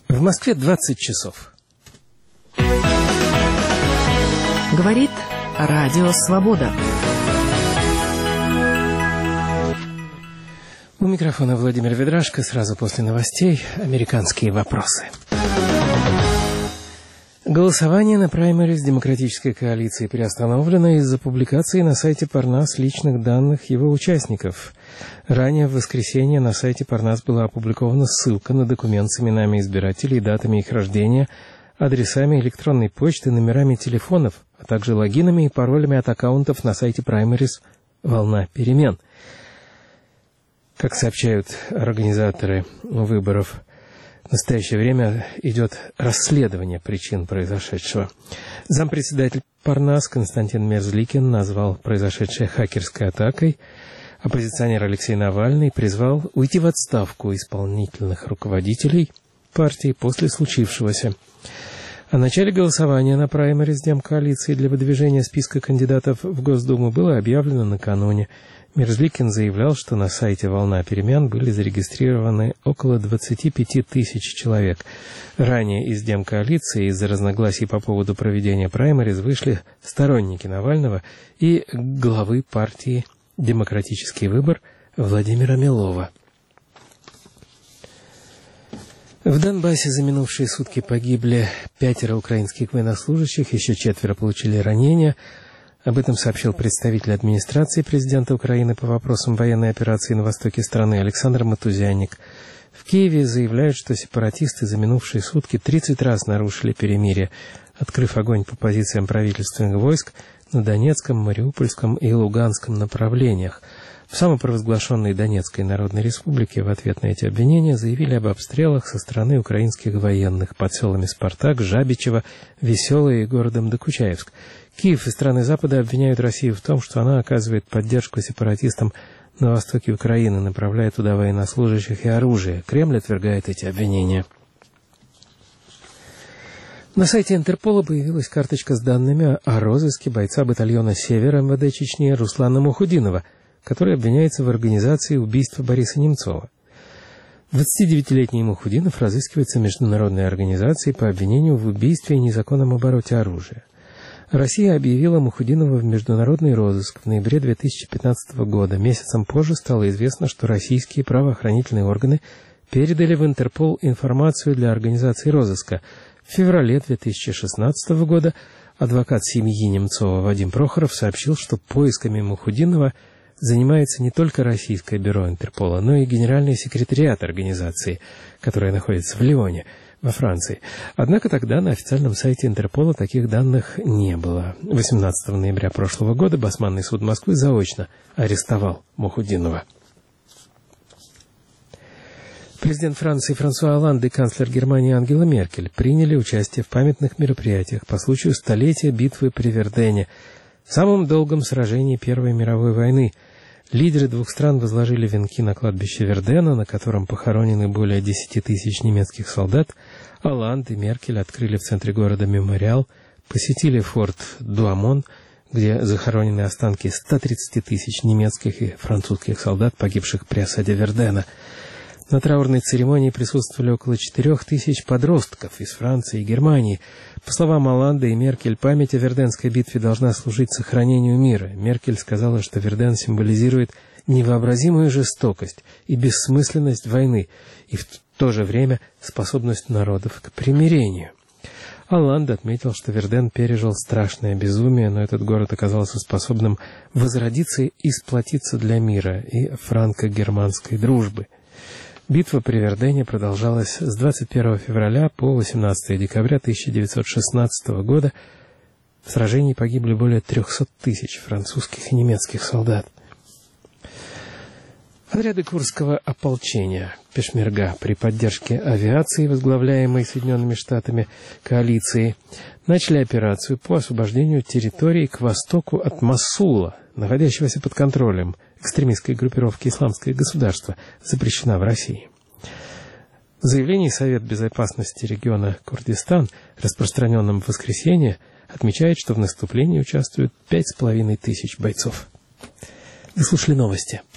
В Москве 20 часов. Говорит Радио Свобода. У микрофона Владимир Ведрашко. Сразу после новостей американские вопросы. Голосование на праймериз Демократической коалиции приостановлено из-за публикации на сайте Парнас личных данных его участников. Ранее в воскресенье на сайте Парнас была опубликована ссылка на документ с именами избирателей, датами их рождения, адресами электронной почты, номерами телефонов, а также логинами и паролями от аккаунтов на сайте праймериз «Волна перемен». Как сообщают организаторы выборов, в настоящее время идет расследование причин произошедшего. Зампредседатель Парнас Константин Мерзликин назвал произошедшее хакерской атакой. Оппозиционер Алексей Навальный призвал уйти в отставку исполнительных руководителей партии после случившегося. О начале голосования на праймериз Демкоалиции для выдвижения списка кандидатов в Госдуму было объявлено накануне. Мерзликин заявлял, что на сайте «Волна перемен» были зарегистрированы около 25 тысяч человек. Ранее из Демкоалиции из-за разногласий по поводу проведения праймериз вышли сторонники Навального и главы партии «Демократический выбор» Владимира Милова. В Донбассе за минувшие сутки погибли 5 украинских военнослужащих, еще 4 получили ранения. Об этом сообщил представитель администрации президента Украины по вопросам военной операции на востоке страны Александр Матузянник. В Киеве заявляют, что сепаратисты за минувшие сутки 30 раз нарушили перемирие, открыв огонь по позициям правительственных войск на Донецком, Мариупольском и Луганском направлениях. В самопровозглашенной Донецкой Народной Республике в ответ на эти обвинения заявили об обстрелах со стороны украинских военных под селами Спартак, Жабичево, Веселое и городом Докучаевск. Киев и страны Запада обвиняют Россию в том, что она оказывает поддержку сепаратистам на востоке Украины, направляя туда военнослужащих и оружие. Кремль отвергает эти обвинения. На сайте Интерпола появилась карточка с данными о розыске бойца батальона «Север» МВД Чечни Руслана Мухудинова, который обвиняется в организации убийства Бориса Немцова. 29-летний Мухудинов разыскивается международной организацией по обвинению в убийстве и незаконном обороте оружия. Россия объявила Мухудинова в международный розыск в ноябре 2015 года. Месяцем позже стало известно, что российские правоохранительные органы передали в Интерпол информацию для организации розыска. В феврале 2016 года адвокат семьи Немцова Вадим Прохоров сообщил, что поисками Мухудинова занимается не только российское бюро Интерпола, но и генеральный секретариат организации, которая находится в Лионе, во Франции. Однако тогда на официальном сайте Интерпола таких данных не было. 18 ноября прошлого года Басманный суд Москвы заочно арестовал Мухудинова. Президент Франции Франсуа Олланд и канцлер Германии Ангела Меркель приняли участие в памятных мероприятиях по случаю столетия битвы при Вердене, самом долгом сражении Первой мировой войны. Лидеры двух стран возложили венки на кладбище Вердена, на котором похоронены более 10 тысяч немецких солдат. Олланд и Меркель открыли в центре города мемориал, посетили форт Дуамон, где захоронены останки 130 тысяч немецких и французских солдат, погибших при осаде Вердена. На траурной церемонии присутствовали около 4 тысяч подростков из Франции и Германии. По словам Олланда и Меркель, память о Верденской битве должна служить сохранению мира. Меркель сказала, что Верден символизирует невообразимую жестокость и бессмысленность войны, и в то же время способность народов к примирению. Олланд отметил, что Верден пережил страшное безумие, но этот город оказался способным возродиться и сплотиться для мира и франко-германской дружбы. Битва при Вердене продолжалась с 21 февраля по 18 декабря 1916 года. В сражении погибли более 300 тысяч французских и немецких солдат. Отряды Курского ополчения «Пешмерга» при поддержке авиации, возглавляемой Соединенными Штатами коалиции, начали операцию по освобождению территории к востоку от Мосула, находящегося под контролем экстремистской группировки «Исламское государство», запрещена в России. В заявлении Совет безопасности региона Курдистан, распространенном в воскресенье, отмечает, что в наступлении участвуют 5500 бойцов. Вы слушали новости.